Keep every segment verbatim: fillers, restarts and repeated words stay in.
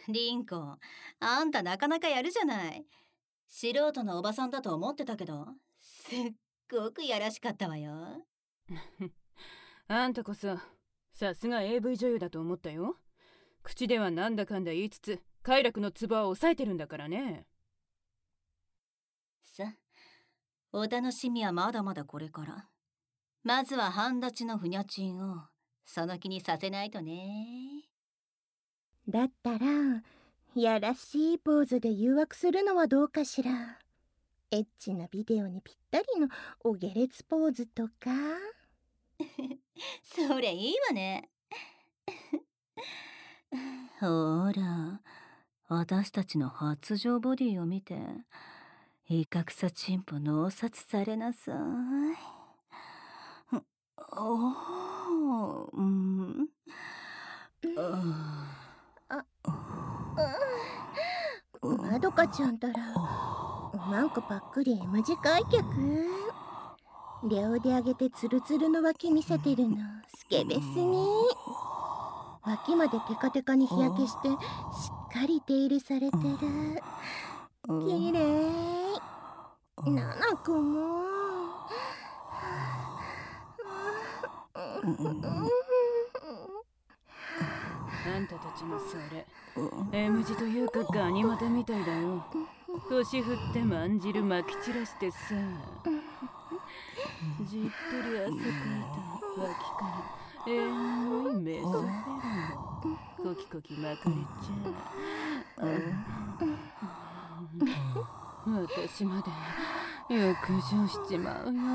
リンコ、あんたなかなかやるじゃない。素人のおばさんだと思ってたけど、すっごくやらしかったわよ。 あんたこそ、さすが エーブイ 女優だと思ったよ。口ではなんだかんだ言いつつ、快楽のツボは抑えてるんだからね。 さ、お楽しみはまだまだこれから。まずは半立ちのふにゃちんをその気にさせないとね。 だったらやらしいポーズで誘惑するのはどうかしら。エッチなビデオにぴったりのお下劣ポーズとか。 それいいわね。ほら、私たちの発情ボディを見て、いかくさチンポ脳殺されなさい。おー、うん。 あ、まどかちゃんたら、なんかぱっくり M 字開脚。両腕上げてツルツルの脇見せてるのスケベすぎ。脇までテカテカに日焼けしてしっかり手入れされてる。きれい。ななこもあんたたちのそれ M 字というかガニ股みたいだよ。腰振ってまんじるまき散らしてさ、じっとり汗かいた脇からエモいメソフェロモンコキコキまかれちゃう。私まで浴場しちまうよ。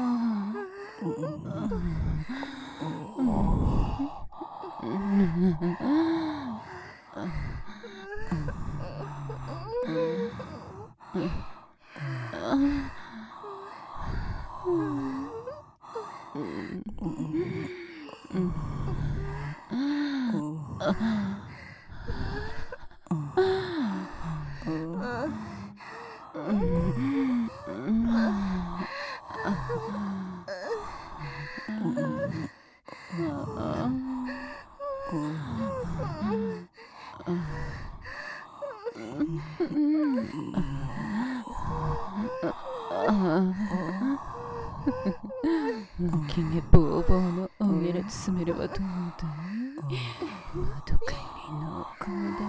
気毛ボーボーのおげれつめればどうだい。まどかより濃厚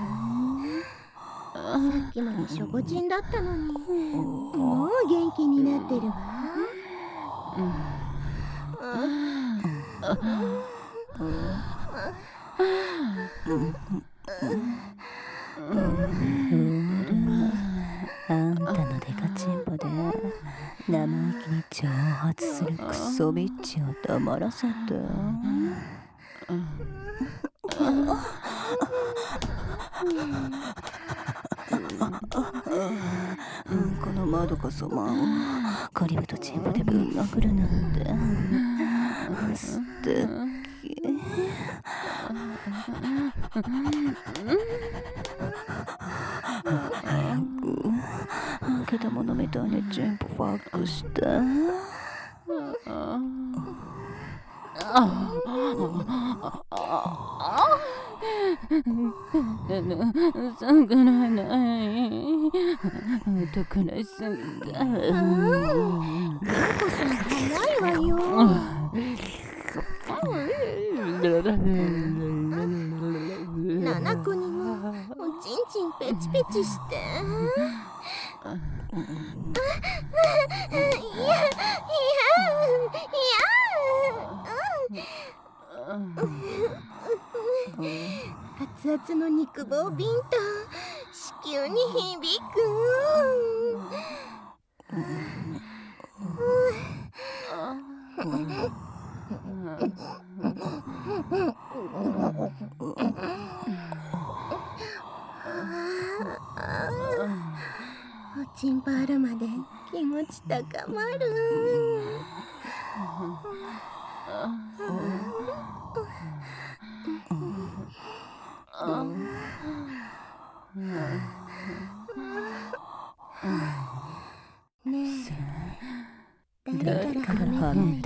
だろ。 さっきまでしょぼちんだったのにもう元気になってるわ。 あんたのデカチンポで生意気に挑発するクソビッチを黙らせて。このまどか様をカリブとチンポでぶん殴るなんて素敵。けどものみたいにチンポファックして。 寒くないない男らしさがなこさん早いわよ。ななこにもおちんちんペチペチして。いやいやいや。熱々の肉棒ビンタ子宮に響く。おちんぱあるまで気持ち高まる。ねえ、誰からはめ